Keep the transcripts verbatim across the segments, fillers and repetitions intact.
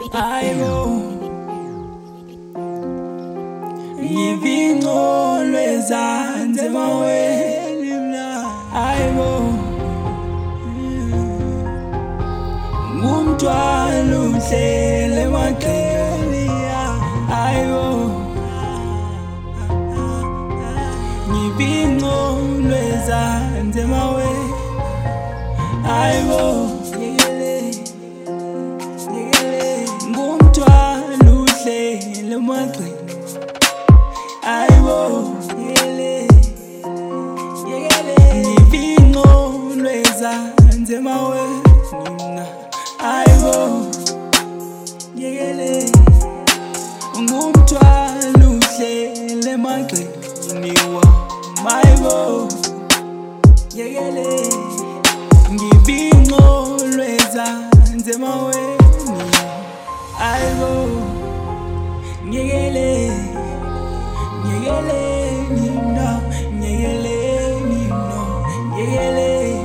Ayibo Ngivingcolo ezanze maweni mna Ayibo Ngumthwalo uhlele emaqeleni Ayibo Ngivingcolo ezanze maweni Ayibo Ayibo yele yele ngivingcolo ezanze maweni mina ayibo yele ngumthwalo uhlele emaqeleni wami ayibo yele ngivingcolo ezanze maweni ayibo yele Nyegele nino, nyegele nino, nyegele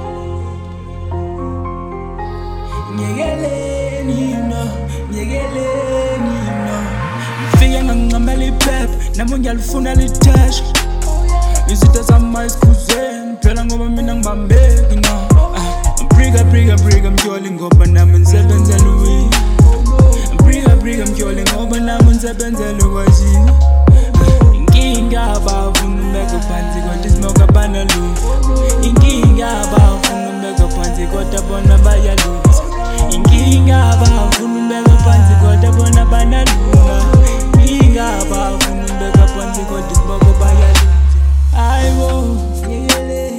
Nyegele nino, nyegele nino Mfike ngangamela iphepha, nami ngiyalifuna lithesha Izitha zami isikhuzeni, phela ngoba mina ngibambeki no Briga, briga, briga, mjoli ngoba nami nisebenzela uwini Briga, briga, mjoli ngoba nami nisebenzela ukwaziwa Inkinga abafuna umbeka phansi kodwa isimoka banalutho Inkinga abafuna umbeka phansi kodwa bona bayalutha Inkinga abafuna umbeka phansi kodwa bona banalutha Inkinga abafuna umbeka phansi kodwa isimoka bayalutha Ayibo yele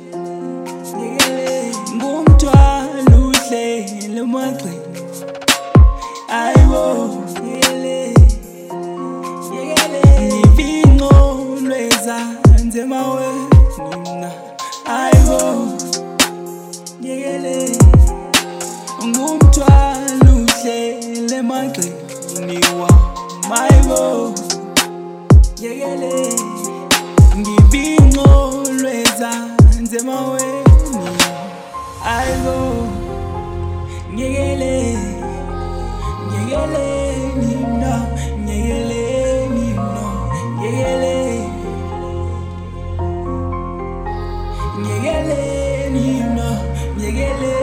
yele ngumthwalo uhlele emaqeleni Ayibo yele ngivingcolo ezanze maweni mina ayibo yele ngumthwalo uhlele emaqeleni wami ayibo yele ngivingcolo ezanze maweni ayibo yele yele nino yele nino yele yele nino yele